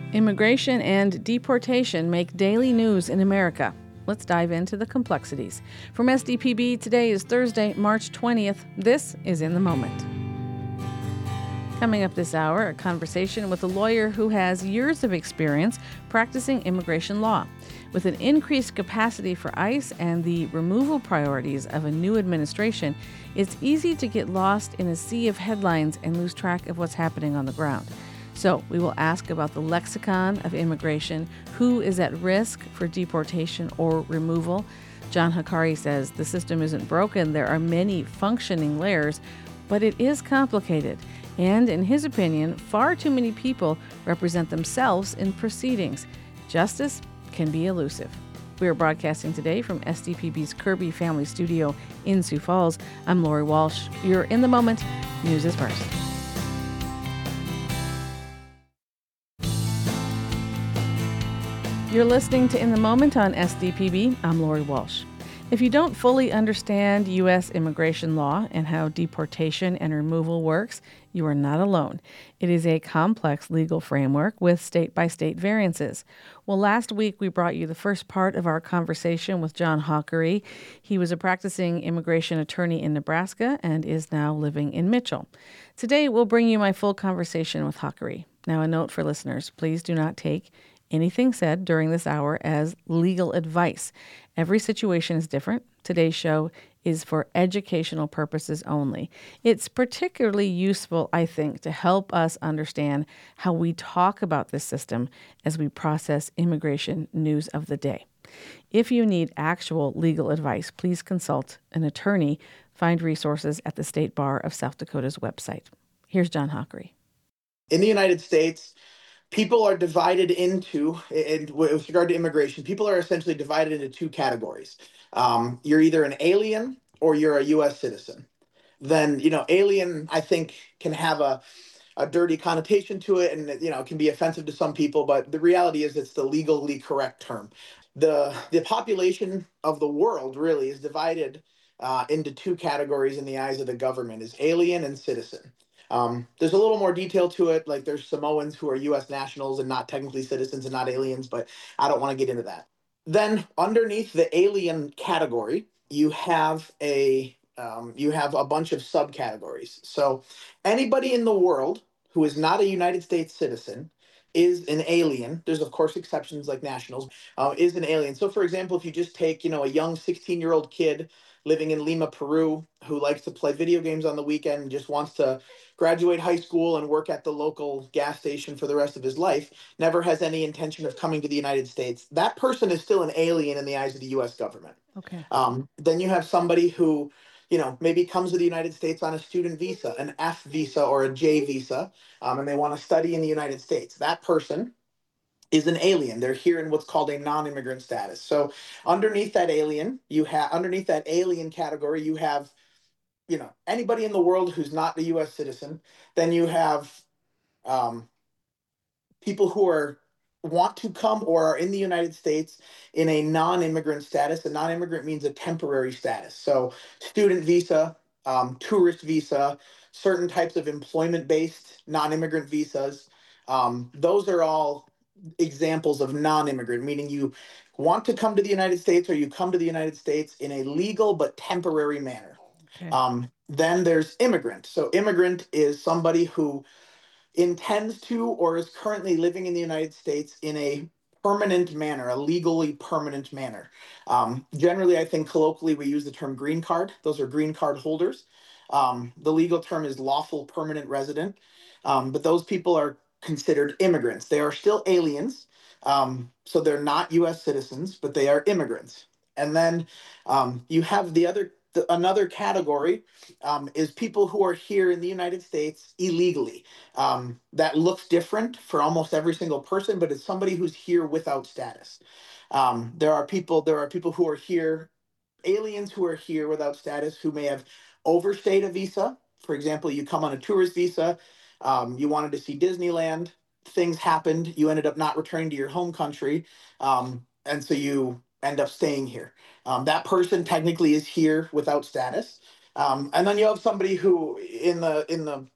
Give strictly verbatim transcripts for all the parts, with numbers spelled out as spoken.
Immigration and deportation make daily news in America. Let's dive into the complexities. From S D P B, today is Thursday, March twentieth. This is In the Moment. Coming up this hour, a conversation with a lawyer who has years of experience practicing immigration law. With an increased capacity for ICE and the removal priorities of a new administration, it's easy to get lost in a sea of headlines and lose track of what's happening on the ground. So we will ask about the lexicon of immigration, who is at risk for deportation or removal. John Hakari says the system isn't broken. There are many functioning layers, but it is complicated. And in his opinion, far too many people represent themselves in proceedings. Justice can be elusive. We are broadcasting today from S D P B's Kirby Family Studio in Sioux Falls. I'm Lori Walsh. You're In the Moment. News is first. You're listening to In the Moment on S D P B. I'm Lori Walsh. If you don't fully understand U S immigration law and how deportation and removal works, you are not alone. It is a complex legal framework with state-by-state variances. Well, last week we brought you the first part of our conversation with John Hakari. He was a practicing immigration attorney in Nebraska and is now living in Mitchell. Today we'll bring you my full conversation with Hakari. Now, a note for listeners, please do not take anything said during this hour as legal advice. Every situation is different. Today's show is for educational purposes only. It's particularly useful, I think, to help us understand how we talk about this system as we process immigration news of the day. If you need actual legal advice, please consult an attorney. Find resources at the State Bar of South Dakota's website. Here's John Hakari. In the United States, people are divided into, and with regard to immigration, people are essentially divided into two categories. Um, you're either an alien or you're a U S citizen. Then, you know, alien, I think, can have a, a dirty connotation to it and, you know, can be offensive to some people, but the reality is it's the legally correct term. The, the population of the world really is divided uh, into two categories in the eyes of the government, is alien and citizen. Um, there's a little more detail to it, like there's Samoans who are U S nationals and not technically citizens and not aliens, but I don't want to get into that. Then underneath the alien category, you have a um, you have a bunch of subcategories. So anybody in the world who is not a United States citizen is an alien. There's of course exceptions like nationals, uh, is an alien. So for example, if you just take, you know, a young sixteen-year-old kid living in Lima, Peru, who likes to play video games on the weekend and just wants to graduate high school and work at the local gas station for the rest of his life, never has any intention of coming to the United States, that person is still an alien in the eyes of the U S government. Okay. Um, then you have somebody who, you know, maybe comes to the United States on a student visa, an F visa or a J visa, um, and they want to study in the United States. That person is an alien. They're here in what's called a non-immigrant status. So underneath that alien, you have underneath that alien category, you have, you know, anybody in the world who's not a U S citizen. Then you have um, people who are want to come or are in the United States in a non-immigrant status. A non-immigrant means a temporary status. So student visa, um, tourist visa, certain types of employment-based non-immigrant visas. Um, those are all examples of non-immigrant, meaning you want to come to the United States or you come to the United States in a legal but temporary manner. Okay. Um, then there's immigrant. So immigrant is somebody who intends to or is currently living in the United States in a permanent manner, a legally permanent manner. Um, generally, I think colloquially we use the term green card. Those are green card holders. Um, the legal term is lawful permanent resident. Um, but those people are considered immigrants. They are still aliens. Um, so they're not U S citizens, but they are immigrants. And then um, you have the other, the, another category um, is people who are here in the United States illegally. Um, that looks different for almost every single person, but it's somebody who's here without status. Um, there are people, there are people who are here, aliens who are here without status, who may have overstayed a visa. For example, you come on a tourist visa, um, you wanted to see Disneyland, things happened, you ended up not returning to your home country, um, and so you end up staying here. Um, that person technically is here without status. Um, and then you have somebody who in the in the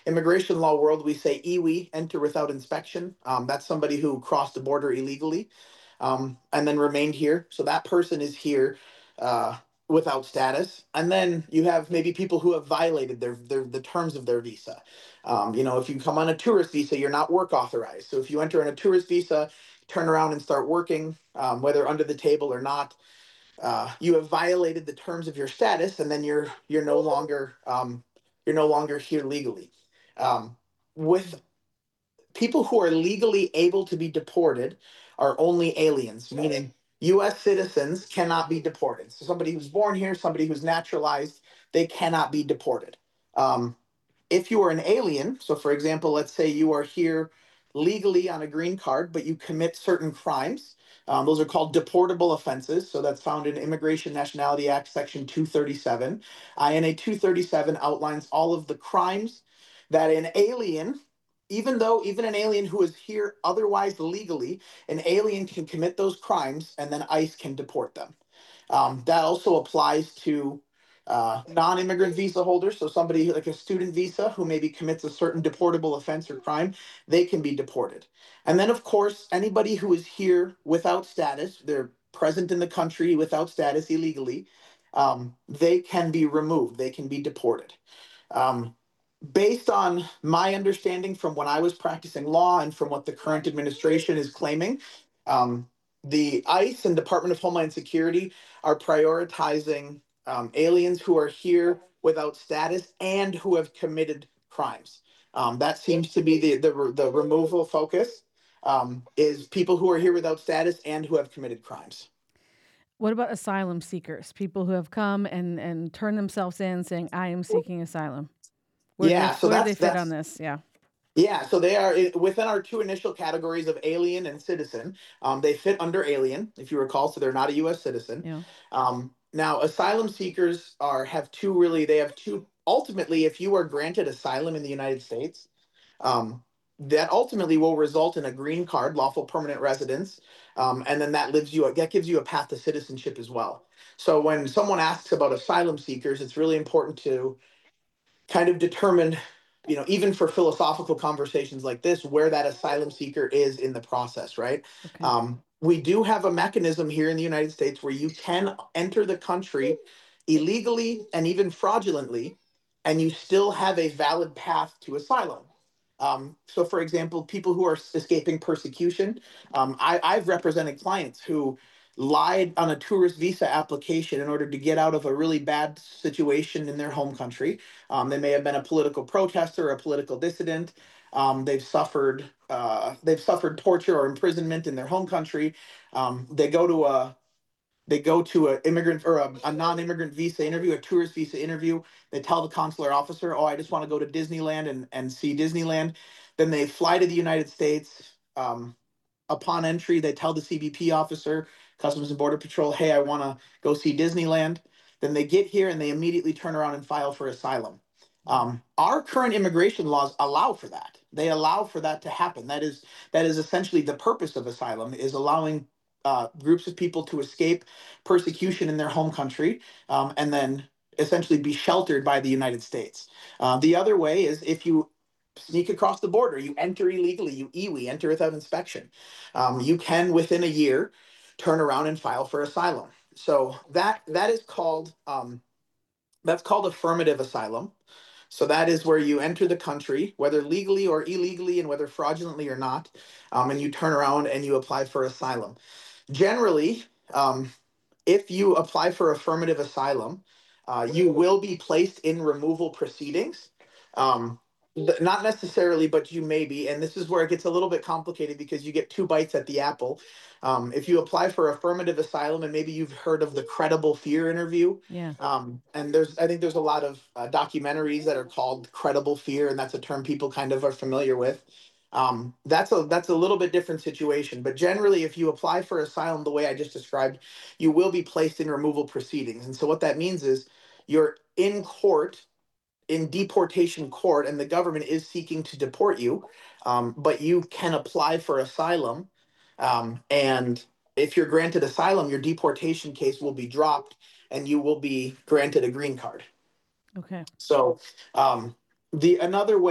immigration law world, we say I W I, enter without inspection. Um, that's somebody who crossed the border illegally um, and then remained here. So that person is here uh, without status. And then you have maybe people who have violated their, their the terms of their visa. Um, you know, if you come on a tourist visa, you're not work authorized. So if you enter on a tourist visa, turn around and start working, um, whether under the table or not, uh, you have violated the terms of your status, and then you're you're no longer um, you're no longer here legally. Um, with people who are legally able to be deported are only aliens, meaning U S citizens cannot be deported. So somebody who's born here, somebody who's naturalized, they cannot be deported. Um, if you are an alien, so for example, let's say you are here legally on a green card, but you commit certain crimes. Um, those are called deportable offenses. So that's found in Immigration Nationality Act, Section two thirty-seven. I N A two thirty-seven outlines all of the crimes that an alien, even though even an alien who is here otherwise legally, an alien can commit those crimes and then ICE can deport them. Um, that also applies to uh, non-immigrant visa holders. So somebody like a student visa who maybe commits a certain deportable offense or crime, they can be deported. And then, of course, anybody who is here without status, they're present in the country without status illegally, um, they can be removed. They can be deported. Um, Based on my understanding from when I was practicing law and from what the current administration is claiming, um, the ICE and Department of Homeland Security are prioritizing um, aliens who are here without status and who have committed crimes. Um, that seems to be the the, the removal focus um, is people who are here without status and who have committed crimes. What about asylum seekers? People who have come and, and turned themselves in saying, I am seeking asylum. Where do they Yeah, so where do they that's fit on that's this? Yeah. Yeah, so they are i- within our two initial categories of alien and citizen. Um, they fit under alien, if you recall, so they're not a U S citizen. Yeah. Um, now, asylum seekers are have two really. They have two. Ultimately, if you are granted asylum in the United States, um, that ultimately will result in a green card, lawful permanent residence, um, and then that lives you that gives you a path to citizenship as well. So when someone asks about asylum seekers, it's really important to kind of determine, you know, even for philosophical conversations like this, where that asylum seeker is in the process, right? Okay. Um, we do have a mechanism here in the United States where you can enter the country illegally and even fraudulently, and you still have a valid path to asylum. Um, so, for example, people who are escaping persecution, um, I, I've represented clients who lied on a tourist visa application in order to get out of a really bad situation in their home country. Um, they may have been a political protester, a political dissident. Um, they've suffered uh, they've suffered torture or imprisonment in their home country. Um, they go to a they go to an immigrant or a, a non-immigrant visa interview, a tourist visa interview. They tell the consular officer, "Oh, I just want to go to Disneyland and, and see Disneyland." Then they fly to the United States. Um, upon entry, they tell the C B P officer, Customs and Border Patrol, "Hey, I want to go see Disneyland." Then they get here and they immediately turn around and file for asylum. Um, our current immigration laws allow for that. They allow for that to happen. That is that is essentially the purpose of asylum, is allowing uh, groups of people to escape persecution in their home country, um, and then essentially be sheltered by the United States. Uh, the other way is if you sneak across the border, you enter illegally, you I W I, enter without inspection. Um, you can within a year turn around and file for asylum. So that that is called um, that's called affirmative asylum. So that is where you enter the country, whether legally or illegally, and whether fraudulently or not, um, and you turn around and you apply for asylum. Generally, um, if you apply for affirmative asylum, uh, you will be placed in removal proceedings. Um, th- Not necessarily, but you may be. And this is where it gets a little bit complicated because you get two bites at the apple. Um, if you apply for affirmative asylum, and maybe you've heard of the credible fear interview, Yeah. um, and there's, I think there's a lot of uh, documentaries that are called credible fear, and that's a term people kind of are familiar with. Um, that's a that's a little bit different situation. But generally, if you apply for asylum the way I just described, you will be placed in removal proceedings. And so what that means is you're in court, in deportation court, and the government is seeking to deport you, um, but you can apply for asylum. Um, and if you're granted asylum, your deportation case will be dropped and you will be granted a green card. Okay. So um, the another way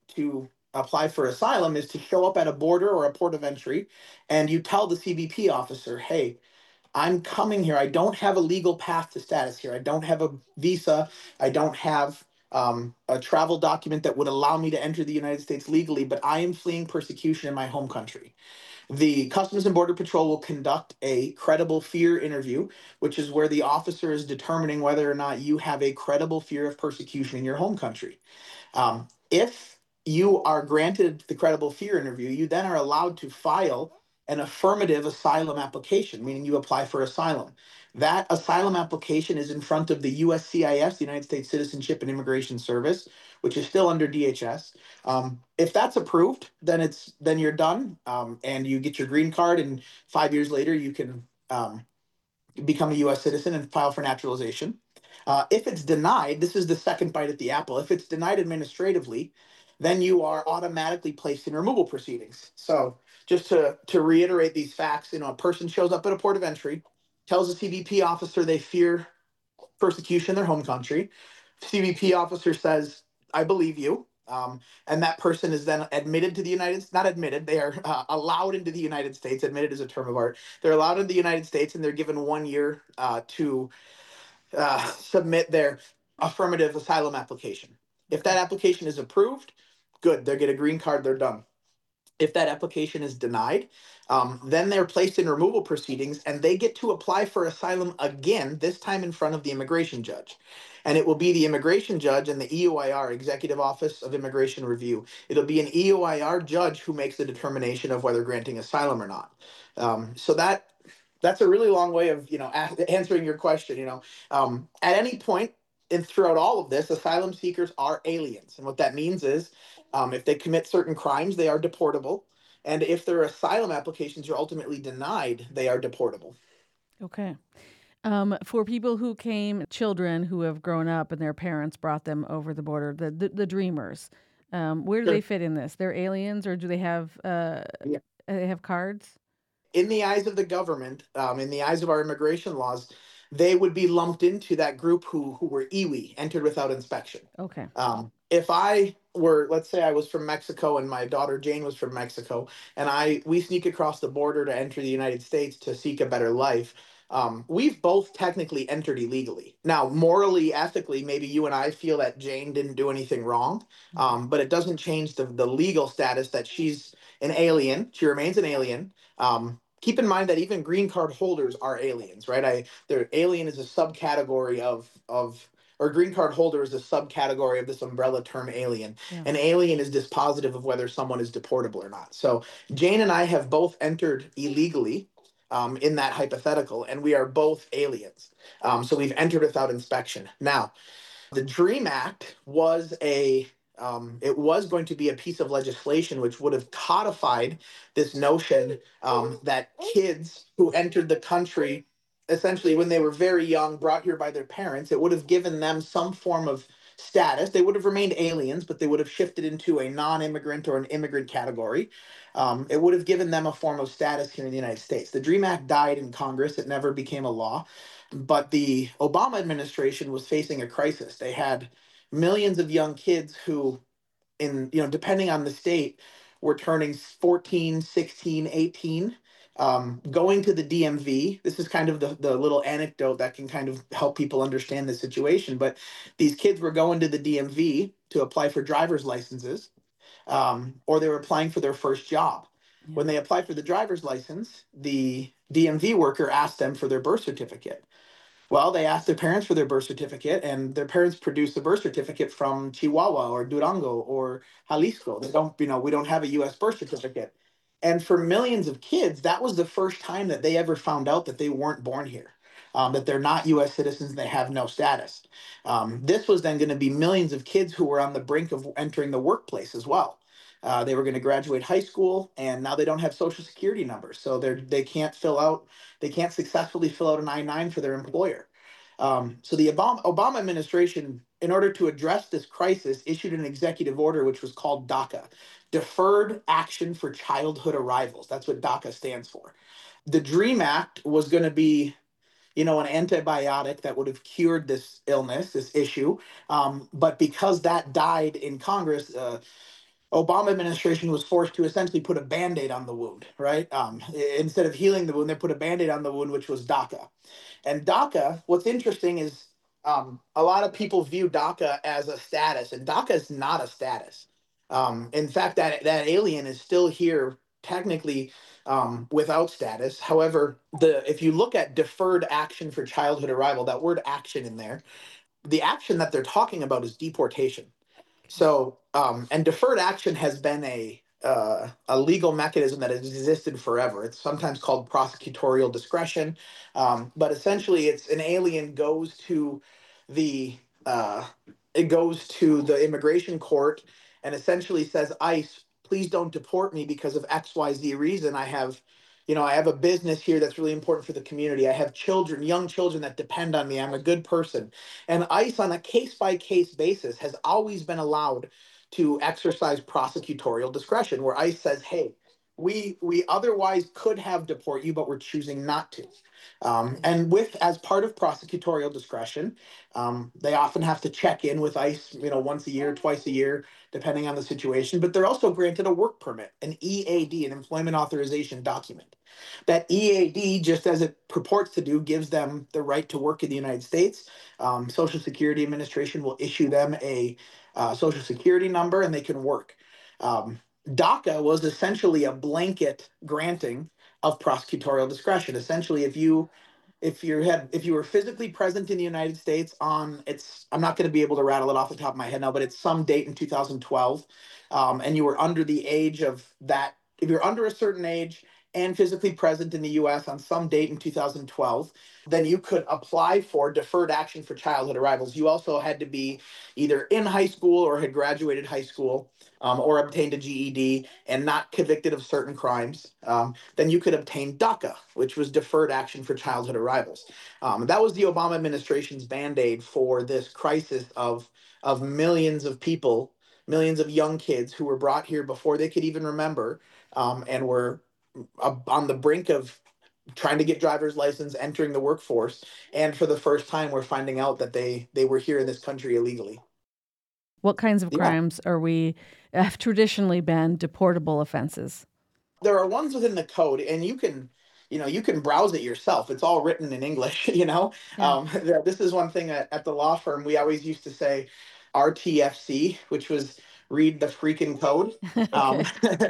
to apply for asylum is to show up at a border or a port of entry, and you tell the C B P officer, hey, I'm coming here. I don't have a legal path to status here. I don't have a visa. I don't have um, a travel document that would allow me to enter the United States legally, but I am fleeing persecution in my home country. The Customs and Border Patrol will conduct a credible fear interview, which is where the officer is determining whether or not you have a credible fear of persecution in your home country. Um, if you are granted the credible fear interview, you then are allowed to file an affirmative asylum application, meaning you apply for asylum. That asylum application is in front of the U S C I S, the United States Citizenship and Immigration Service, which is still under D H S. Um, if that's approved, then it's then you're done, um, and you get your green card, and five years later you can um, become a U S citizen and file for naturalization. Uh, if it's denied, this is the second bite at the apple. If it's denied administratively, then you are automatically placed in removal proceedings. So just to, to reiterate these facts, you know, a person shows up at a port of entry, tells a C B P officer they fear persecution in their home country. C B P officer says, I believe you. Um, and that person is then admitted to the United States, not admitted, they are uh, allowed into the United States. Admitted is a term of art. They're allowed into the United States, and they're given one year uh, to uh, submit their affirmative asylum application. If that application is approved, good, they get a green card, they're done. If that application is denied, um, then they're placed in removal proceedings, and they get to apply for asylum again, this time in front of the immigration judge. And it will be the immigration judge and the E O I R, Executive Office of Immigration Review. It'll be an E O I R judge who makes the determination of whether granting asylum or not. Um, so that that's a really long way of, you know, a- answering your question. You know, um, at any point and throughout all of this, asylum seekers are aliens, and what that means is, um, if they commit certain crimes, they are deportable, and if their asylum applications are ultimately denied, they are deportable. Okay. Um, for people who came, children who have grown up and their parents brought them over the border, the the, the dreamers, um, where do Sure. they fit in this? They're aliens, or do they have uh, Yeah. they have cards? In the eyes of the government, um, in the eyes of our immigration laws, they would be lumped into that group who who were iwi, entered without inspection. Okay. Um, if I were, let's say I was from Mexico and my daughter Jane was from Mexico, and I we sneak across the border to enter the United States to seek a better life, um, we've both technically entered illegally. Now, morally, ethically, maybe you and I feel that Jane didn't do anything wrong, um, but it doesn't change the, the legal status that she's an alien. She remains an alien. Um, keep in mind that even green card holders are aliens, right? I their alien is a subcategory of of or green card holder is a subcategory of this umbrella term alien. Yeah. An alien is dispositive of whether someone is deportable or not. So Jane and I have both entered illegally, um, in that hypothetical, and we are both aliens. Um, so we've entered without inspection. Now, the DREAM Act was a um, it was going to be a piece of legislation which would have codified this notion, um, that kids who entered the country essentially when they were very young, brought here by their parents, it would have given them some form of status. They would have remained aliens, but they would have shifted into a non-immigrant or an immigrant category. Um, it would have given them a form of status here in the United States. The DREAM Act died in Congress. It never became a law. But the Obama administration was facing a crisis. They had millions of young kids who, in, you know, depending on the state, were turning fourteen, sixteen, eighteen, um, going to the D M V. This is kind of the, the little anecdote that can kind of help people understand the situation. But these kids were going to the D M V to apply for driver's licenses, um, or they were applying for their first job. Yeah. When they applied for the driver's license, the D M V worker asked them for their birth certificate. Well, they asked their parents for their birth certificate, and their parents produced the birth certificate from Chihuahua or Durango or Jalisco. They don't, you know, we don't have a U S birth certificate. And for millions of kids, that was the first time that they ever found out that they weren't born here, um, that they're not U S citizens, and they have no status. Um, this was then going to be millions of kids who were on the brink of entering the workplace as well. Uh, they were going to graduate high school, and now they don't have social security numbers, so they're they can't fill out they can't successfully fill out an I nine for their employer. Um, so the Obama, Obama administration, in order to address this crisis, issued an executive order which was called DACA, Deferred Action for Childhood Arrivals. That's what DACA stands for. The DREAM Act was going to be, you know, an antibiotic that would have cured this illness, this issue. Um, but because that died in Congress, uh, Obama administration was forced to essentially put a band-aid on the wound, right? Um, instead of healing the wound, they put a band-aid on the wound, which was DACA. And DACA, what's interesting is um, a lot of people view DACA as a status, and DACA is not a status. Um, in fact, that that alien is still here technically um, without status. However, the if you look at deferred action for childhood arrival, that word action in there, the action that they're talking about is deportation. So, um, and deferred action has been a uh, a legal mechanism that has existed forever. It's sometimes called prosecutorial discretion, um, but essentially, it's an alien goes to the uh, it goes to the immigration court and essentially says, "ICE, please don't deport me because of X Y Z reason. I have." You know, I have a business here that's really important for the community. I have children, young children that depend on me. I'm a good person. And ICE, on a case by case basis, has always been allowed to exercise prosecutorial discretion, where ICE says, hey, we, we otherwise could have deport you, but we're choosing not to. Um, and with as part of prosecutorial discretion, um, they often have to check in with ICE, you know, once a year, twice a year, depending on the situation. But they're also granted a work permit, an E A D, an employment authorization document. That E A D, just as it purports to do, gives them the right to work in the United States. Um, Social Security Administration will issue them a uh, Social Security number, and they can work. Um, DACA was essentially a blanket granting of prosecutorial discretion. Essentially, if you if you had if you were physically present in the United States on it's I'm not going to be able to rattle it off the top of my head now, but it's some date in two thousand twelve, um, and you were under the age of that. If you're under a certain age and physically present in the U S on some date in two thousand twelve, then you could apply for deferred action for childhood arrivals. You also had to be either in high school or had graduated high school, um, or obtained a G E D and not convicted of certain crimes. Um, then you could obtain DACA, which was deferred action for childhood arrivals. Um, that was the Obama administration's band-aid for this crisis of, of millions of people, millions of young kids who were brought here before they could even remember, um, and were uh, on the brink of trying to get driver's license, entering the workforce, and for the first time, we're finding out that they they were here in this country illegally. What kinds of Yeah, crimes are we have traditionally been deportable offenses? there are ones within the code, and you can, you know, you can browse it yourself. It's all written in English. You know, Yeah. um, this is one thing at, at the law firm we always used to say, R T F C, which was read the freaking code. Um, Okay.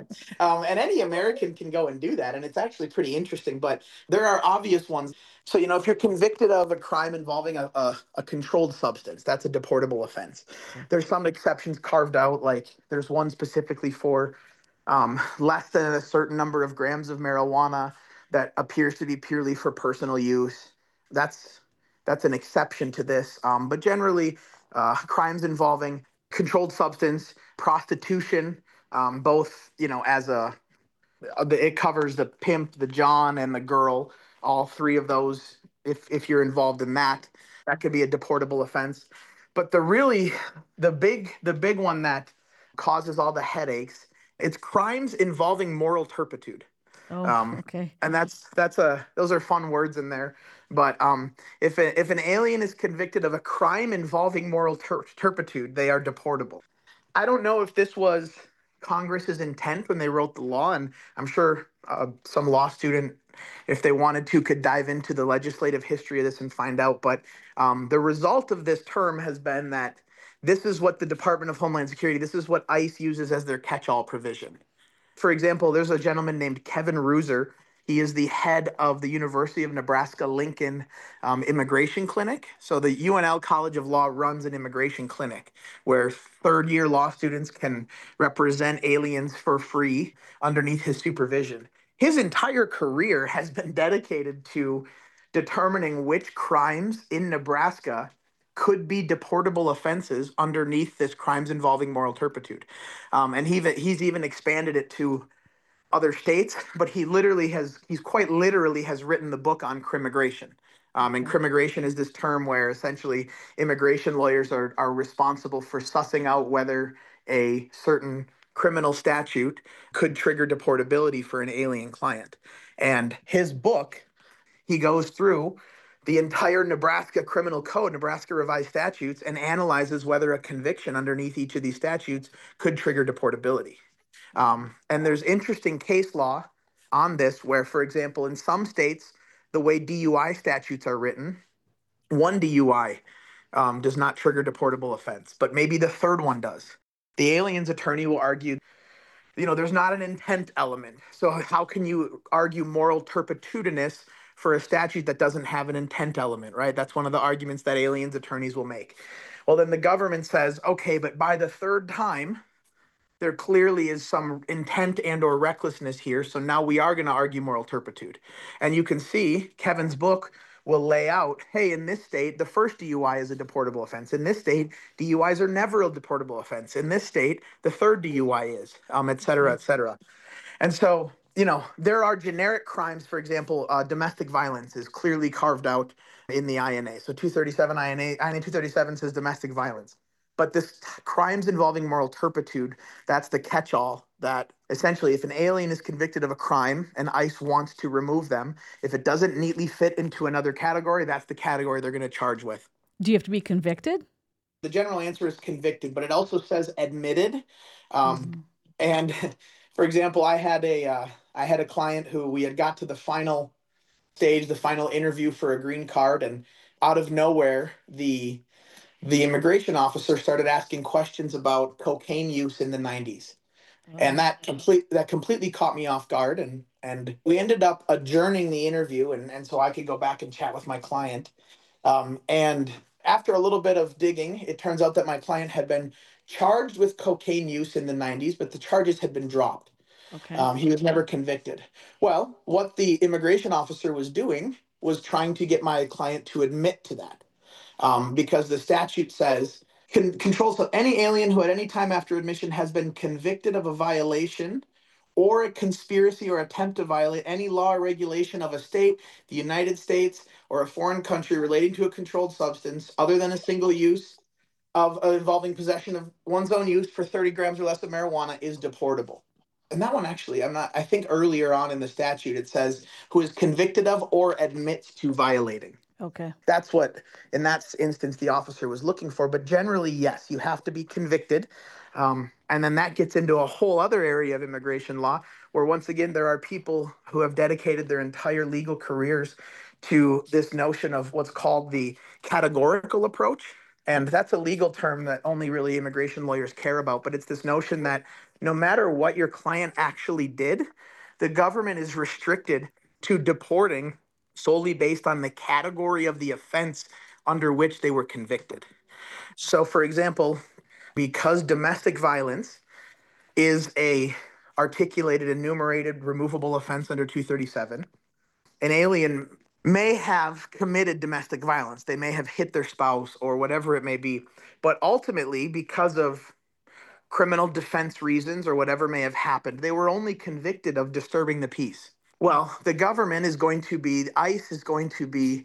um, and any American can go and do that, and it's actually pretty interesting. But there are obvious ones. So, you know, if you're convicted of a crime involving a, a, a controlled substance, that's a deportable offense. There's some exceptions carved out, like there's one specifically for um, less than a certain number of grams of marijuana that appears to be purely for personal use. That's that's an exception to this. Um, but generally, uh, crimes involving controlled substance, prostitution, um, both you know as a it covers the pimp, the John, and the girl. All three of those. If if you're involved in that, that could be a deportable offense. But the really the big the big one that causes all the headaches, it's crimes involving moral turpitude. Oh, Um, okay. and that's that's a those are fun words in there. But um, if a, if an alien is convicted of a crime involving moral tur- turpitude, they are deportable. I don't know if this was Congress's intent when they wrote the law, and I'm sure uh, some law student, if they wanted to, could dive into the legislative history of this and find out. But um, the result of this term has been that this is what the Department of Homeland Security, this is what ICE uses as their catch-all provision. For example, there's a gentleman named Kevin Roozer. He is the head of the University of Nebraska Lincoln um, Immigration Clinic. So the U N L College of Law runs an immigration clinic where third year law students can represent aliens for free underneath his supervision. His entire career has been dedicated to determining which crimes in Nebraska could be deportable offenses underneath this crimes involving moral turpitude. Um, and he, he's even expanded it to other states, but he literally has, he's quite literally has written the book on crimmigration. Um, and Okay. crimmigration is this term where essentially immigration lawyers are, are responsible for sussing out whether a certain criminal statute could trigger deportability for an alien client. And his book, he goes through the entire Nebraska criminal code, Nebraska revised statutes, and analyzes whether a conviction underneath each of these statutes could trigger deportability. Um, and there's interesting case law on this where, for example, in some states, the way D U I statutes are written, one D U I um, does not trigger deportable offense, but maybe the third one does. The alien's attorney will argue, you know, there's not an intent element. So how can you argue moral turpitudinous for a statute that doesn't have an intent element, right? That's one of the arguments that aliens attorneys will make. Well, then the government says, okay, but by the third time, there clearly is some intent and or recklessness here. So now we are going to argue moral turpitude. And you can see Kevin's book will lay out, hey, in this state, the first D U I is a deportable offense. In this state, D U Is are never a deportable offense. In this state, the third D U I is, um, et cetera, et cetera. And so, you know, there are generic crimes. For example, uh, domestic violence is clearly carved out in the I N A. So two thirty-seven I N A, I N A two thirty-seven says domestic violence. But this crimes involving moral turpitude, that's the catch-all that essentially if an alien is convicted of a crime and ICE wants to remove them, if it doesn't neatly fit into another category, that's the category they're going to charge with. Do you have to be convicted? The general answer is convicted, but it also says admitted. Um, mm-hmm. And for example, I had a uh, I had a client who we had got to the final stage, the final interview for a green card, and out of nowhere, the the immigration officer started asking questions about cocaine use in the nineties. Oh. And that complete that completely caught me off guard. And and we ended up adjourning the interview, and, and so I could go back and chat with my client. Um, and after a little bit of digging, it turns out that my client had been charged with cocaine use in the nineties, but the charges had been dropped. Okay. Um, he was never convicted. Well, what the immigration officer was doing was trying to get my client to admit to that. Um, because the statute says con- controls of any alien who at any time after admission has been convicted of a violation or a conspiracy or attempt to violate any law or regulation of a state, the United States, or a foreign country relating to a controlled substance other than a single use of uh, involving possession of one's own use for thirty grams or less of marijuana is deportable. And that one actually, I'm not, I think earlier on in the statute, it says who is convicted of or admits to violating. Okay. That's what, in that instance, the officer was looking for. But generally, yes, you have to be convicted. Um, and then that gets into a whole other area of immigration law, where once again, there are people who have dedicated their entire legal careers to this notion of what's called the categorical approach. And that's a legal term that only really immigration lawyers care about. But it's this notion that no matter what your client actually did, the government is restricted to deporting solely based on the category of the offense under which they were convicted. So, for example, because domestic violence is a articulated, enumerated, removable offense under two thirty-seven, an alien may have committed domestic violence. They may have hit their spouse or whatever it may be. But ultimately, because of criminal defense reasons or whatever may have happened, they were only convicted of disturbing the peace. Well, the government is going to be, ICE is going to be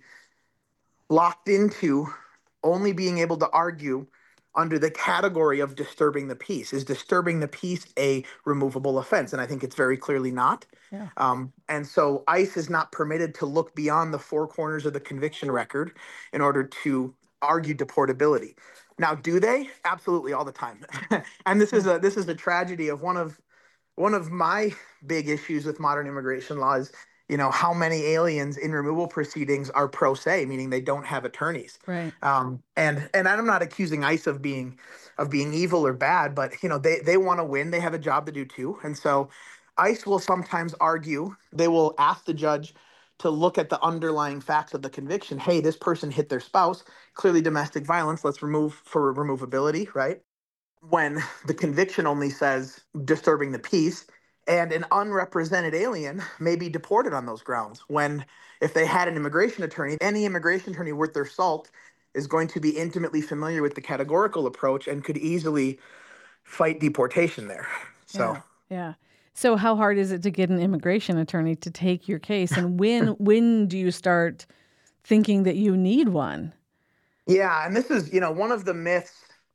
locked into only being able to argue under the category of disturbing the peace. Is disturbing the peace a removable offense? And I think it's very clearly not. Yeah. Um, and so ICE is not permitted to look beyond the four corners of the conviction record in order to argue deportability. Now, do they? Absolutely, all the time. And this is a this is a tragedy of one of One of my big issues with modern immigration law is, you know, how many aliens in removal proceedings are pro se, meaning they don't have attorneys. Right. Um, and and I'm not accusing ICE of being of being evil or bad, but you know, they they want to win. They have a job to do too. And so ICE will sometimes argue, they will ask the judge to look at the underlying facts of the conviction. Hey, this person hit their spouse, clearly domestic violence. Let's remove for removability, right? When the conviction only says disturbing the peace, and an unrepresented alien may be deported on those grounds. When if they had an immigration attorney, any immigration attorney worth their salt is going to be intimately familiar with the categorical approach and could easily fight deportation there. So yeah. yeah. So how hard is it to get an immigration attorney to take your case? And when when do you start thinking that you need one? Yeah, and this is, you know, one of the myths.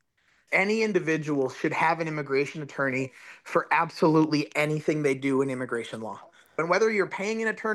Any individual should have an immigration attorney for absolutely anything they do in immigration law. And whether you're paying an attorney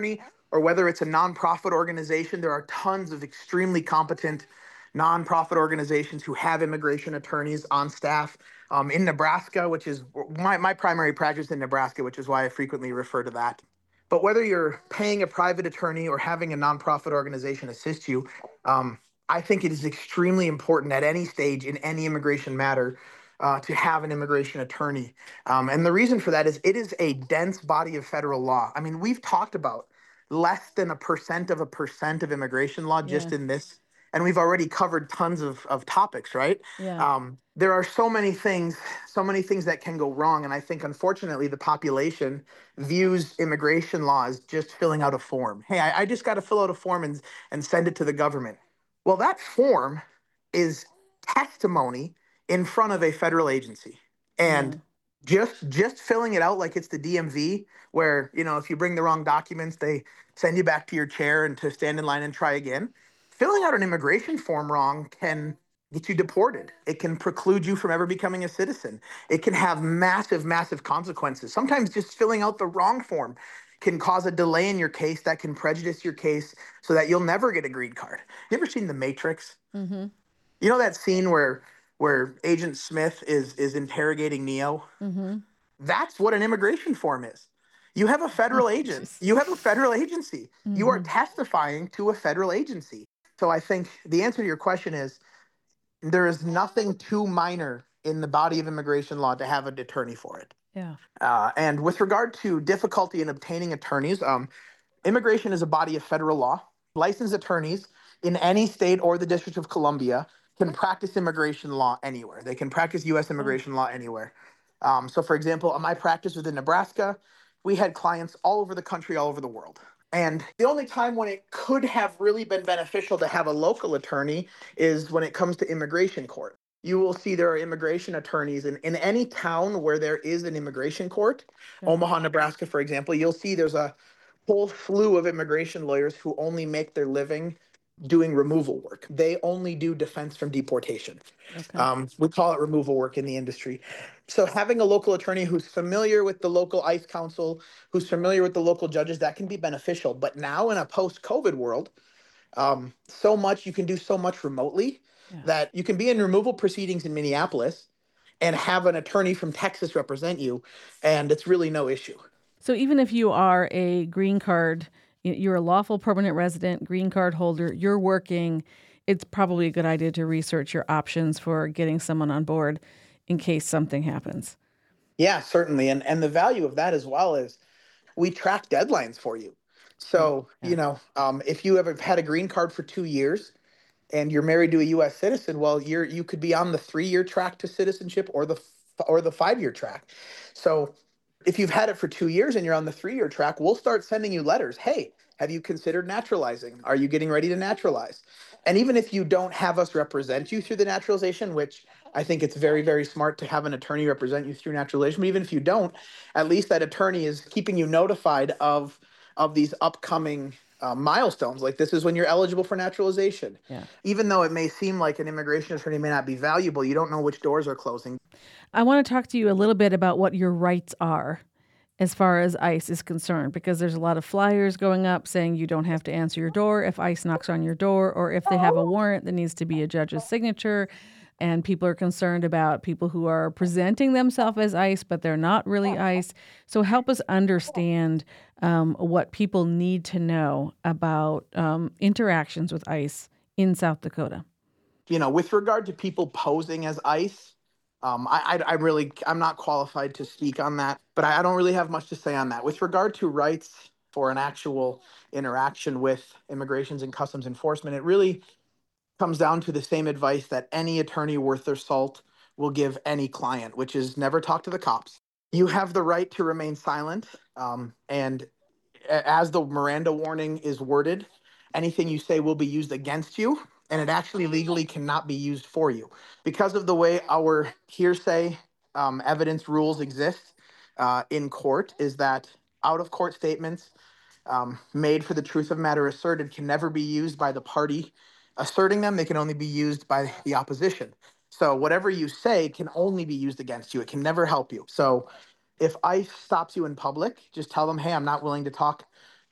or whether it's a nonprofit organization, there are tons of extremely competent nonprofit organizations who have immigration attorneys on staff. Um, in Nebraska, which is my, my primary practice in Nebraska, which is why I frequently refer to that. But whether you're paying a private attorney or having a nonprofit organization assist you, um, I think it is extremely important at any stage in any immigration matter uh, to have an immigration attorney. Um, and the reason for that is it is a dense body of federal law. I mean, we've talked about less than a percent of a percent of immigration law just Yeah. in this. And we've already covered tons of, of topics, right? Yeah. Um, there are so many things, so many things that can go wrong. And I think, unfortunately, the population views immigration law as just filling out a form. Hey, I, I just got to fill out a form and, and send it to the government. Well, that form is testimony in front of a federal agency. And just just filling it out like it's the D M V, where, you know, if you bring the wrong documents, they send you back to your chair and to stand in line and try again. Filling out an immigration form wrong can get you deported. It can preclude you from ever becoming a citizen. It can have massive, massive consequences. Sometimes just filling out the wrong form can cause a delay in your case that can prejudice your case so that you'll never get a green card. You ever seen The Matrix? Mm-hmm. You know that scene where where Agent Smith is is interrogating Neo? Mm-hmm. That's what an immigration form is. You have a federal agent. You have a federal agency. Mm-hmm. You are testifying to a federal agency. So I think the answer to your question is there is nothing too minor in the body of immigration law to have an attorney for it. Yeah. Uh, and with regard to difficulty in obtaining attorneys, um, immigration is a body of federal law. Licensed attorneys in any state or the District of Columbia can practice immigration law anywhere. They can practice U S immigration law anywhere. Um, so, for example, in my practice within Nebraska, we had clients all over the country, all over the world. And the only time when it could have really been beneficial to have a local attorney is when it comes to immigration court. You will see there are immigration attorneys in, in any town where there is an immigration court. Yeah. Omaha, Nebraska, for example, you'll see there's a whole slew of immigration lawyers who only make their living doing removal work. They only do defense from deportation. Okay. Um, we call it removal work in the industry. So having a local attorney who's familiar with the local ICE council, who's familiar with the local judges, that can be beneficial. But now in a post-COVID world, um, so much you can do so much remotely Yeah. that you can be in removal proceedings in Minneapolis and have an attorney from Texas represent you, and it's really no issue. So even if you are a green card, y- you're a lawful permanent resident, green card holder, you're working, it's probably a good idea to research your options for getting someone on board in case something happens. Yeah, certainly. And and the value of that as well is we track deadlines for you. So, Yeah. you know, um, if you ever had a green card for two years and you're married to a U S citizen, well, you're you could be on the three-year track to citizenship or the f- or the five-year track. So, if you've had it for two years and you're on the three-year track, we'll start sending you letters. Hey, have you considered naturalizing? Are you getting ready to naturalize? And even if you don't have us represent you through the naturalization, which I think it's very, very smart to have an attorney represent you through naturalization, but even if you don't, at least that attorney is keeping you notified of of these upcoming uh, milestones. Like this is when you're eligible for naturalization. Yeah. Even though it may seem like an immigration attorney may not be valuable, you don't know which doors are closing. I want to talk to you a little bit about what your rights are as far as ICE is concerned, because there's a lot of flyers going up saying you don't have to answer your door if ICE knocks on your door, or if they have a warrant that needs to be a judge's signature. And people are concerned about people who are presenting themselves as ICE, but they're not really ICE. So help us understand um, what people need to know about um, interactions with ICE in South Dakota. You know, with regard to people posing as ICE, um, I, I, I really, I'm not qualified to speak on that, but I, I don't really have much to say on that. With regard to rights for an actual interaction with Immigrations and Customs Enforcement, it really comes down to the same advice that any attorney worth their salt will give any client, which is never talk to the cops. You have the right to remain silent, um, and a- as the Miranda warning is worded, anything you say will be used against you, and it actually legally cannot be used for you. Because of the way our hearsay um, evidence rules exist uh, in court, is that out of court statements um, made for the truth of matter asserted can never be used by the party asserting them. They can only be used by the opposition. So whatever you say can only be used against you. It can never help you. So if ICE stops you in public, just tell them, hey, I'm not willing to talk.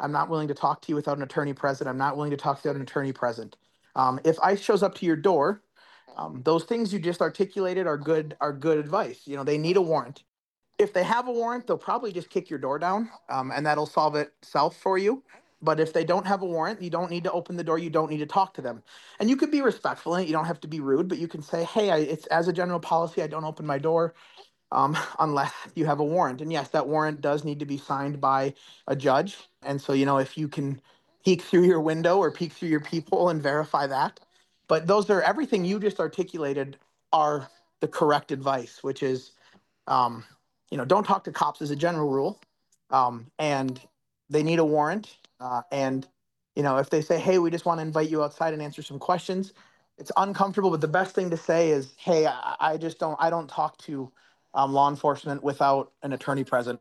I'm not willing to talk to you without an attorney present. I'm not willing to talk without an attorney present. Um, if ICE shows up to your door, um, those things you just articulated are good are good advice. You know, they need a warrant. If they have a warrant, they'll probably just kick your door down, um, and that'll solve itself for you. But if they don't have a warrant, you don't need to open the door. You don't need to talk to them, and you could be respectful. And you don't have to be rude, but you can say, "Hey, I, it's as a general policy, I don't open my door um, unless you have a warrant." And yes, that warrant does need to be signed by a judge. And so, you know, if you can peek through your window or peek through your peephole and verify that. But those are everything you just articulated are the correct advice, which is, um, you know, don't talk to cops as a general rule. Um, and they need a warrant. Uh, and, you know, if they say, hey, we just want to invite you outside and answer some questions, it's uncomfortable. But the best thing to say is, hey, I, I just don't, I don't talk to um, law enforcement without an attorney present.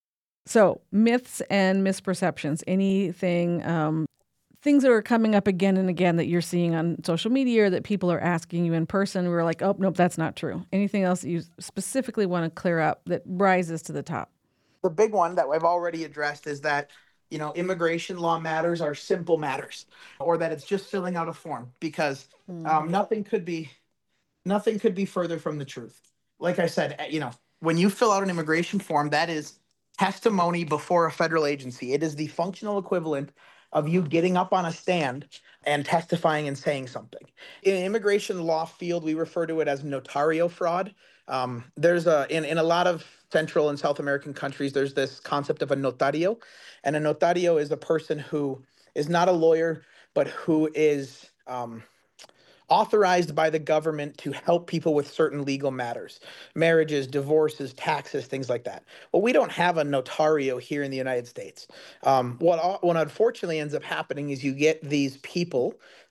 So myths and misperceptions, anything, um, things that are coming up again and again that you're seeing on social media or that people are asking you in person, we're like, oh, nope, that's not true. Anything else that you specifically want to clear up that rises to the top? The big one that I've already addressed is that, you know, immigration law matters are simple matters, or that it's just filling out a form, because um, nothing could be nothing could be further from the truth. Like I said, eh, you know, when you fill out an immigration form, that is testimony before a federal agency. It is the functional equivalent of you getting up on a stand and testifying and saying something. In immigration law field, we refer to it as notario fraud. Um, there's a in, in a lot of Central and South American countries, there's this concept of a notario, and a notario is a person who is not a lawyer, but who is um, authorized by the government to help people with certain legal matters, marriages, divorces, taxes, things like that. Well, we don't have a notario here in the United States. Um, what, what unfortunately ends up happening is you get these people,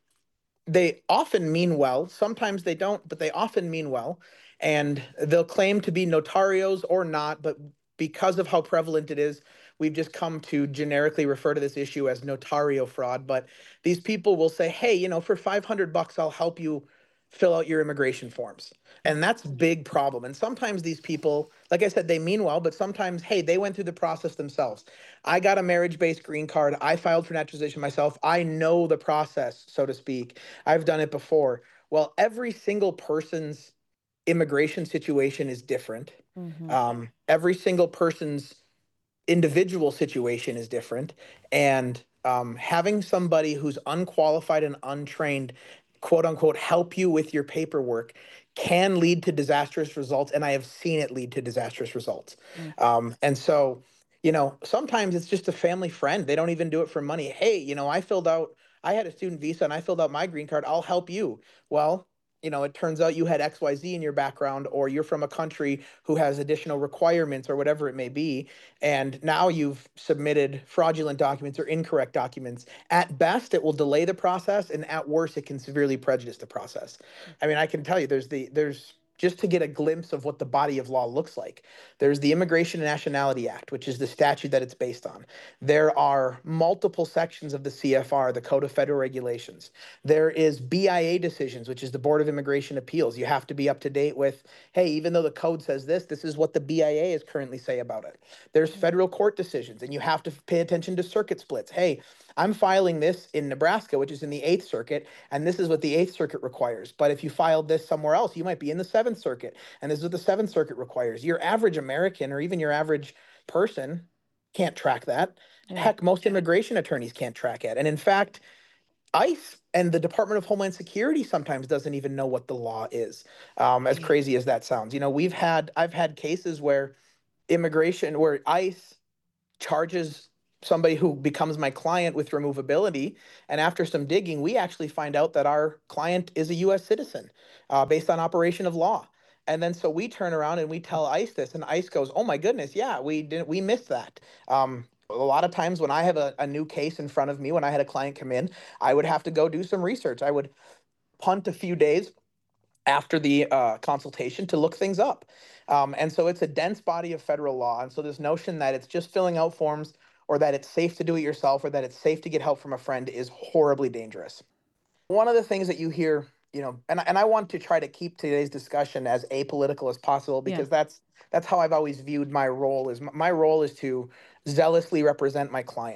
they often mean well. Sometimes they don't, but they often mean well. And they'll claim to be notarios or not, but because of how prevalent it is, we've just come to generically refer to this issue as notario fraud. But these people will say, hey, you know, for five hundred bucks, I'll help you fill out your immigration forms. And that's a big problem. And sometimes these people, like I said, they mean well, but sometimes, hey, they went through the process themselves. I got a marriage-based green card. I filed for naturalization myself. I know the process, so to speak. I've done it before. Well, every single person's immigration situation is different. Mm-hmm. Um, every single person's individual situation is different. And um, having somebody who's unqualified and untrained, quote unquote, help you with your paperwork can lead to disastrous results. And I have seen it lead to disastrous results. Mm. Um, and so, you know, sometimes it's just a family friend. They don't even do it for money. Hey, you know, I filled out, I had a student visa and I filled out my green card. I'll help you. Well, you know, it turns out you had X Y Z in your background, or you're from a country who has additional requirements or whatever it may be. And now you've submitted fraudulent documents or incorrect documents. At best, it will delay the process. And at worst, it can severely prejudice the process. I mean, I can tell you there's the, there's, just to get a glimpse of what the body of law looks like. There's the Immigration and Nationality Act, which is the statute that it's based on. There are multiple sections of the C F R, the Code of Federal Regulations. There is B I A decisions, which is the Board of Immigration Appeals. You have to be up to date with, hey, even though the code says this, this is what the B I A is currently say about it. There's federal court decisions, and you have to pay attention to circuit splits. Hey, I'm filing this in Nebraska, which is in the Eighth Circuit, and this is what the Eighth Circuit requires. But if you filed this somewhere else, you might be in the Seventh Circuit, and this is what the Seventh Circuit requires. Your average American, or even your average person, can't track that. Yeah. Heck, most immigration attorneys can't track it. And in fact, ICE and the Department of Homeland Security sometimes doesn't even know what the law is, um, as crazy as that sounds. You know, we've had, I've had cases where immigration, where ICE charges somebody who becomes my client with removability. And after some digging, we actually find out that our client is a U S citizen uh, based on operation of law. And then so we turn around and we tell ICE this, and ICE goes, oh my goodness, yeah, we didn't, we missed that. Um, a lot of times when I have a, a new case in front of me, when I had a client come in, I would have to go do some research. I would punt a few days after the uh, consultation to look things up. Um, and so it's a dense body of federal law. And so this notion that it's just filling out forms, or that it's safe to do it yourself, or that it's safe to get help from a friend, is horribly dangerous. One of the things that you hear, you know, and, and I want to try to keep today's discussion as apolitical as possible, because yeah. that's that's how I've always viewed my role. Is my role is to zealously represent my client.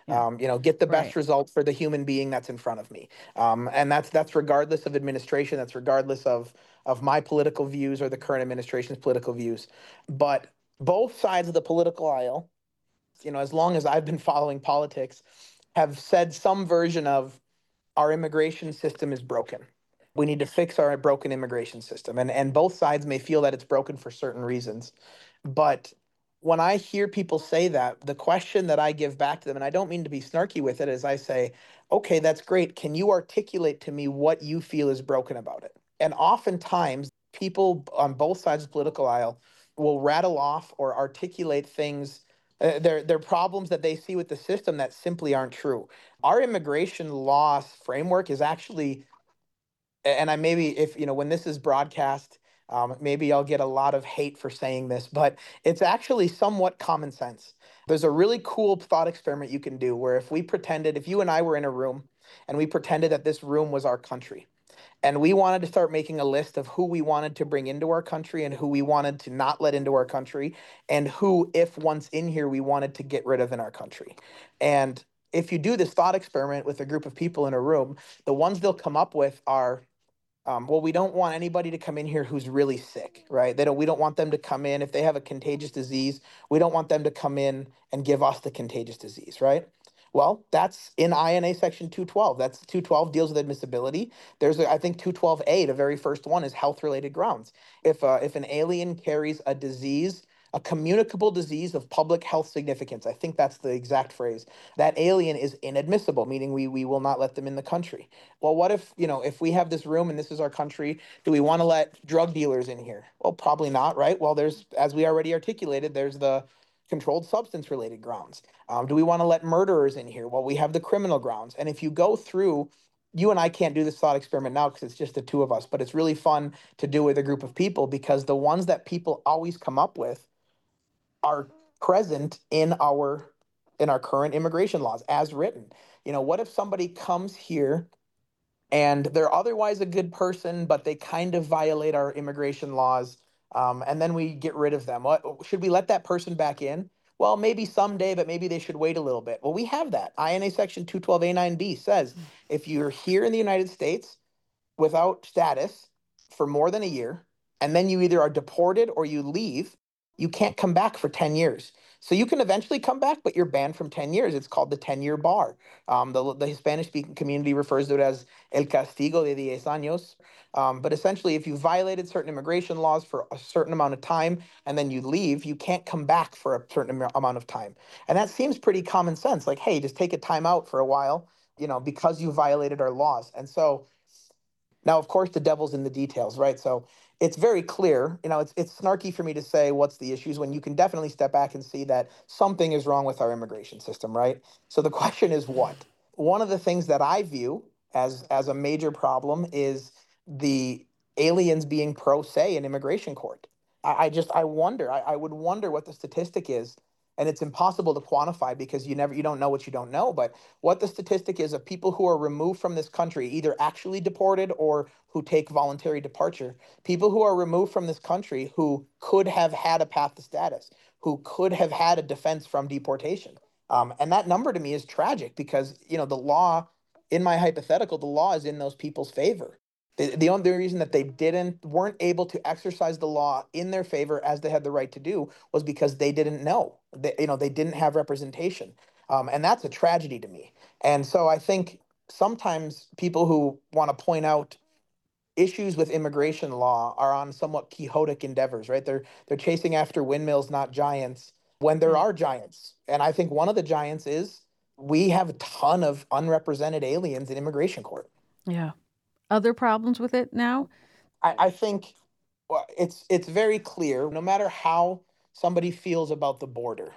Yeah. Um, you know, get the best Right. result for the human being that's in front of me. Um, and that's that's regardless of administration. That's regardless of of my political views or the current administration's political views. But both sides of the political aisle, you know, as long as I've been following politics, have said some version of our immigration system is broken. We need to fix our broken immigration system. And and both sides may feel that it's broken for certain reasons. But when I hear people say that, the question that I give back to them, and I don't mean to be snarky with it, is I say, okay, that's great. Can you articulate to me what you feel is broken about it? And oftentimes, people on both sides of the political aisle will rattle off or articulate things. Uh, they're, they're problems that they see with the system that simply aren't true. Our immigration law framework is actually, and I maybe if you know when this is broadcast, um, maybe I'll get a lot of hate for saying this, but it's actually somewhat common sense. There's a really cool thought experiment you can do where if we pretended, if you and I were in a room and we pretended that this room was our country, and we wanted to start making a list of who we wanted to bring into our country and who we wanted to not let into our country, and who, if once in here, we wanted to get rid of in our country. And if you do this thought experiment with a group of people in a room, the ones they'll come up with are um, well, we don't want anybody to come in here who's really sick, right? They don't. We don't want them to come in if they have a contagious disease. We don't want them to come in and give us the contagious disease, right? Well, that's in I N A Section two twelve. That's two twelve deals with admissibility. There's, a, I think, two twelve A, the very first one, is health-related grounds. If uh, if an alien carries a disease, a communicable disease of public health significance, I think that's the exact phrase, that alien is inadmissible, meaning we we will not let them in the country. Well, what if, you know, if we have this room and this is our country, do we want to let drug dealers in here? Well, probably not, right? Well, there's, as we already articulated, there's the controlled substance related grounds. Um, do we want to let murderers in here? Well, we have the criminal grounds. And if you go through, you and I can't do this thought experiment now because it's just the two of us, but it's really fun to do with a group of people because the ones that people always come up with are present in our in our current immigration laws as written. You know, what if somebody comes here and they're otherwise a good person, but they kind of violate our immigration laws, um, and then we get rid of them? What should we let that person back in? Well, maybe someday, but maybe they should wait a little bit. Well, we have that. I N A Section two twelve A nine B says if you're here in the United States without status for more than a year, and then you either are deported or you leave, you can't come back for ten years. So you can eventually come back, but you're banned from ten years. It's called the ten year bar. Um, the, the Hispanic speaking community refers to it as el castigo de diez años. Um, but essentially, if you violated certain immigration laws for a certain amount of time and then you leave, you can't come back for a certain amount of time. And that seems pretty common sense. Like, hey, just take a time out for a while, you know, because you violated our laws. And so now, of course, the devil's in the details, right? So it's very clear. You know, it's it's snarky for me to say what's the issues when you can definitely step back and see that something is wrong with our immigration system, right? So the question is what? One of the things that I view as as a major problem is the aliens being pro se in immigration court. I, I just I wonder. I, I would wonder what the statistic is, and it's impossible to quantify because you never you don't know what you don't know. But what the statistic is of people who are removed from this country, either actually deported or who take voluntary departure, people who are removed from this country who could have had a path to status, who could have had a defense from deportation. Um, and that number to me is tragic because, you know, the law, in my hypothetical, the law is in those people's favor. The, the only reason that they didn't weren't able to exercise the law in their favor as they had the right to do was because they didn't know. They, you know, they didn't have representation. Um, and that's a tragedy to me. And so I think sometimes people who want to point out issues with immigration law are on somewhat quixotic endeavors, right? They're they're chasing after windmills, not giants, when there Right. are giants. And I think one of the giants is we have a ton of unrepresented aliens in immigration court. Yeah. Other problems with it now? I, I think well, it's it's very clear, no matter how somebody feels about the border,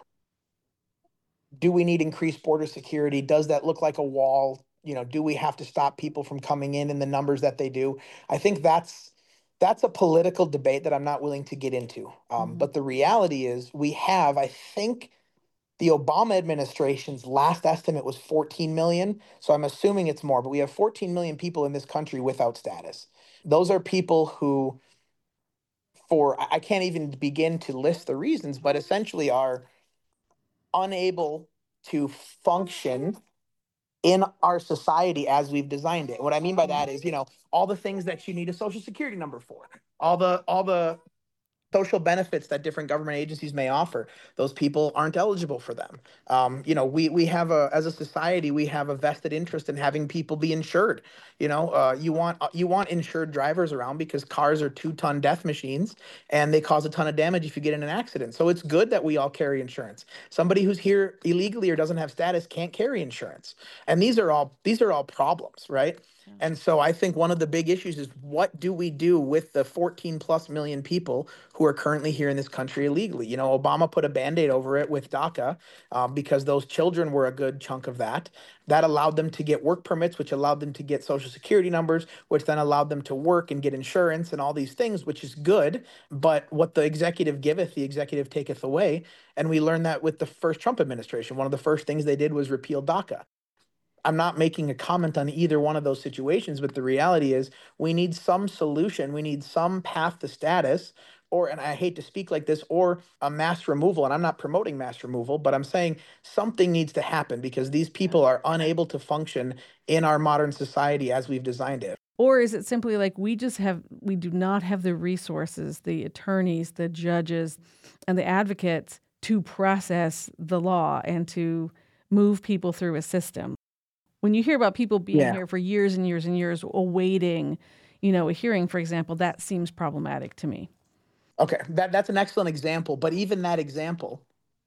do we need increased border security? Does that look like a wall? You know, do we have to stop people from coming in in the numbers that they do? I think that's that's a political debate that I'm not willing to get into. Um, Hmm. but the reality is, we have, I think, the Obama administration's last estimate was fourteen million. So I'm assuming it's more, but we have fourteen million people in this country without status. Those are people who, for I can't even begin to list the reasons, but essentially are unable to function in our society as we've designed it. What I mean by that is, you know, all the things that you need a social security number for, all the all the social benefits that different government agencies may offer, those people aren't eligible for them. Um, you know, we we have a as a society we have a vested interest in having people be insured. You know, uh, you want uh, you want insured drivers around because cars are two ton death machines and they cause a ton of damage if you get in an accident. So it's good that we all carry insurance. Somebody who's here illegally or doesn't have status can't carry insurance, and these are all these are all problems, right? And so I think one of the big issues is what do we do with the fourteen plus million people who are currently here in this country illegally? You know, Obama put a Band-Aid over it with DACA um, because those children were a good chunk of that. That allowed them to get work permits, which allowed them to get social security numbers, which then allowed them to work and get insurance and all these things, which is good. But what the executive giveth, the executive taketh away. And we learned that with the first Trump administration. One of the first things they did was repeal DACA. I'm not making a comment on either one of those situations, but the reality is we need some solution. We need some path to status, or, and I hate to speak like this, or a mass removal. And I'm not promoting mass removal, but I'm saying something needs to happen because these people are unable to function in our modern society as we've designed it. Or is it simply like we just have, we do not have the resources, the attorneys, the judges, and the advocates to process the law and to move people through a system? When you hear about people being Yeah. here for years and years and years awaiting, you know, a hearing, for example, that seems problematic to me. Okay, that that's an excellent example, but even that example,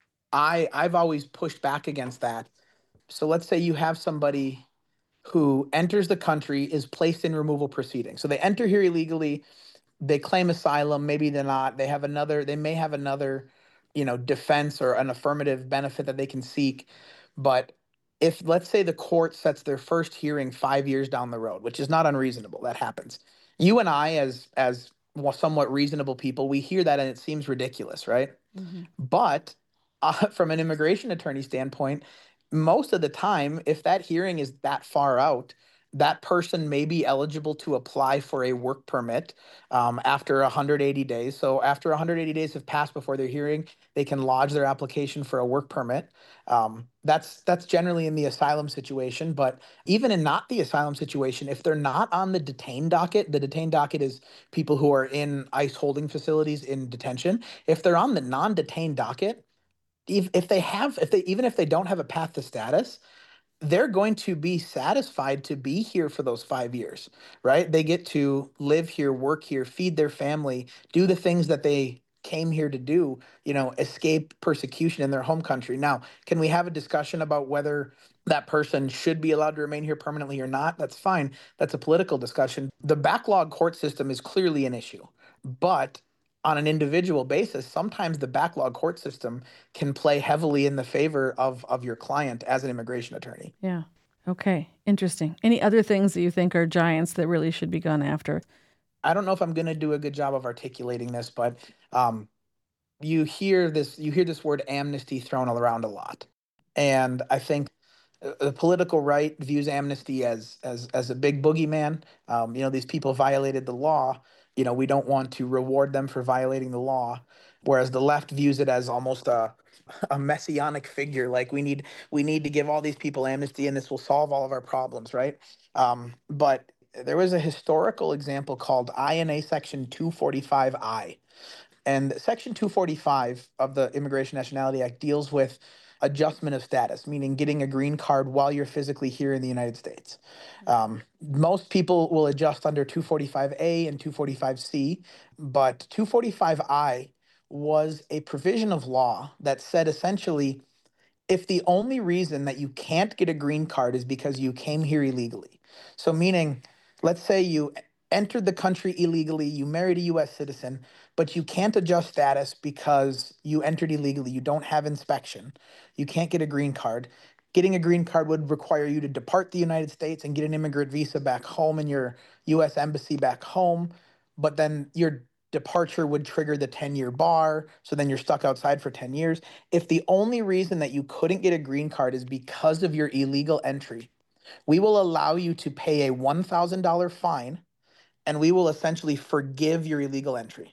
I I've always pushed back against that. So let's say you have somebody who enters the country, is placed in removal proceedings. So they enter here illegally, they claim asylum, maybe they're not. They have another, they may have another, you know, defense or an affirmative benefit that they can seek. But if let's say the court sets their first hearing five years down the road, which is not unreasonable, that happens. You and I, as as well, somewhat reasonable people, we hear that and it seems ridiculous, right? Mm-hmm. But uh, from an immigration attorney standpoint, most of the time, if that hearing is that far out, that person may be eligible to apply for a work permit um, after one hundred eighty days. So after one hundred eighty days have passed before their hearing, they can lodge their application for a work permit. Um, that's that's generally in the asylum situation. But even in not the asylum situation, if they're not on the detained docket, the detained docket is people who are in ICE holding facilities in detention. If they're on the non-detained docket, if, if they have, if they even if they don't have a path to status, they're going to be satisfied to be here for those five years, right? They get to live here, work here, feed their family, do the things that they came here to do, you know, escape persecution in their home country. Now, can we have a discussion about whether that person should be allowed to remain here permanently or not? That's fine. That's a political discussion. The backlog court system is clearly an issue, but on an individual basis, sometimes the backlog court system can play heavily in the favor of of your client as an immigration attorney. Yeah. Okay. Interesting. Any other things that you think are giants that really should be gone after? I don't know if I'm going to do a good job of articulating this, but um, you hear this you hear this word amnesty thrown around a lot, and I think uh, the political right views amnesty as as as a big boogeyman. Um, you know, these people violated the law. You know, we don't want to reward them for violating the law, whereas the left views it as almost a a messianic figure. Like we need we need to give all these people amnesty, and this will solve all of our problems, right? Um, but there was a historical example called I N A Section two forty-five I. And Section two forty-five of the Immigration Nationality Act deals with adjustment of status, meaning getting a green card while you're physically here in the United States. Um, most people will adjust under two forty-five A and two forty-five C, but two forty-five I was a provision of law that said essentially if the only reason that you can't get a green card is because you came here illegally. So, meaning, let's say you entered the country illegally, you married a U S citizen, but you can't adjust status because you entered illegally, you don't have inspection, you can't get a green card. Getting a green card would require you to depart the United States and get an immigrant visa back home in your U S embassy back home, but then your departure would trigger the ten year bar. So then you're stuck outside for ten years. If the only reason that you couldn't get a green card is because of your illegal entry, we will allow you to pay a one thousand dollars fine and we will essentially forgive your illegal entry.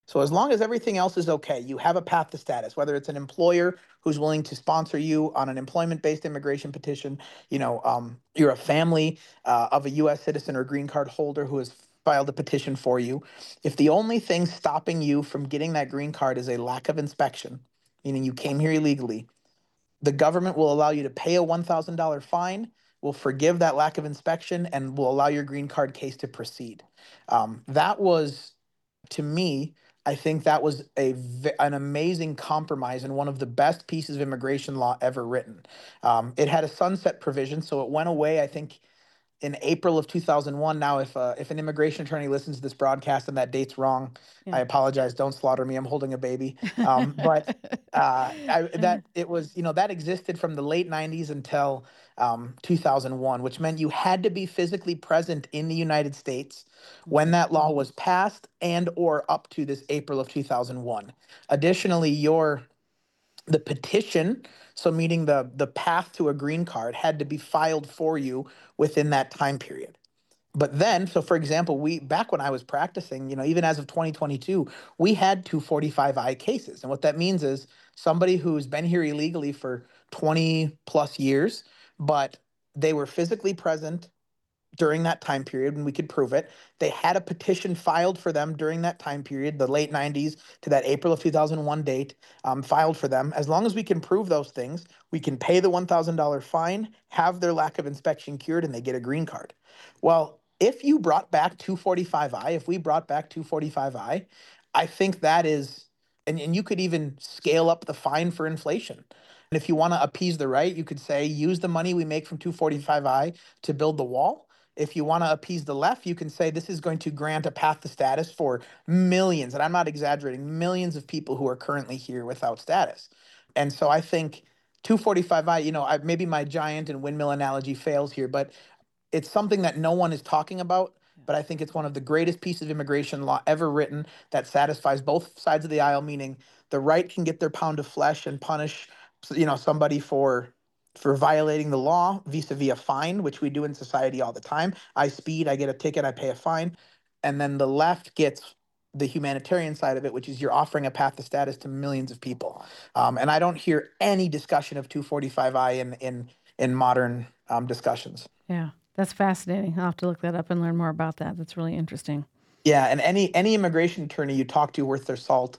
So as long as everything else is okay, you have a path to status, whether it's an employer who's willing to sponsor you on an employment-based immigration petition, you know, um, you're a family uh, of a U S citizen or green card holder who has filed a petition for you. If the only thing stopping you from getting that green card is a lack of inspection, meaning you came here illegally, the government will allow you to pay a one thousand dollars fine, will forgive that lack of inspection, and will allow your green card case to proceed. Um, that was, to me, I think that was a an amazing compromise and one of the best pieces of immigration law ever written. Um, it had a sunset provision, so it went away, I think, in April of two thousand one. Now, if uh, if an immigration attorney listens to this broadcast and that date's wrong, yeah. I apologize. Don't slaughter me. I'm holding a baby. Um, but uh, I, that it was, you know, that existed from the late nineties until um, two thousand one, which meant you had to be physically present in the United States when that law was passed and or up to this April of two thousand one. Additionally, your the petition, so meaning the the path to a green card, had to be filed for you within that time period. But then, so for example, we back when I was practicing, you know, even as of twenty twenty-two, we had two forty-five I cases. And what that means is somebody who's been here illegally for twenty plus years, but they were physically present during that time period when we could prove it. They had a petition filed for them during that time period, the late nineties to that April of two thousand one date, um, filed for them. As long as we can prove those things, we can pay the one thousand dollars fine, have their lack of inspection cured, and they get a green card. Well, if you brought back two forty-five I, if we brought back two forty-five I, I think that is, and, and you could even scale up the fine for inflation. And if you want to appease the right, you could say, use the money we make from two forty-five I to build the wall. If you want to appease the left, you can say this is going to grant a path to status for millions, and I'm not exaggerating, millions of people who are currently here without status. And so I think two forty-five I, you know, I, maybe my giant and windmill analogy fails here, but it's something that no one is talking about. But I think it's one of the greatest pieces of immigration law ever written that satisfies both sides of the aisle, meaning the right can get their pound of flesh and punish, you know, somebody for for violating the law vis-a-vis a fine, which we do in society all the time. I speed, I get a ticket, I pay a fine. And then the left gets the humanitarian side of it, which is you're offering a path to status to millions of people. Um, and I don't hear any discussion of two forty-five I in in in modern um, discussions. Yeah, that's fascinating. I'll have to look that up and learn more about that. That's really interesting. Yeah, and any any immigration attorney you talk to worth their salt,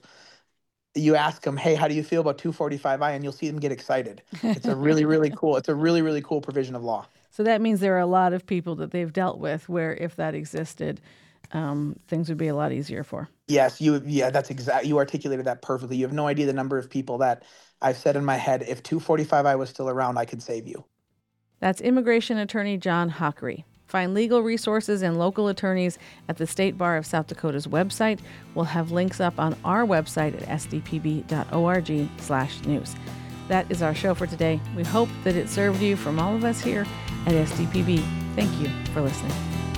you ask them, hey, how do you feel about two forty-five I? And you'll see them get excited. It's a really, really cool, it's a really, really cool provision of law. So that means there are a lot of people that they've dealt with where if that existed, um, things would be a lot easier for. Yes, you, yeah, that's exactly, you articulated that perfectly. You have no idea the number of people that I've said in my head, if two forty-five I was still around, I could save you. That's immigration attorney John Hockery. Find legal resources and local attorneys at the State Bar of South Dakota's website. We'll have links up on our website at s d p b dot org slash news. That is our show for today. We hope that it served you from all of us here at S D P B. Thank you for listening.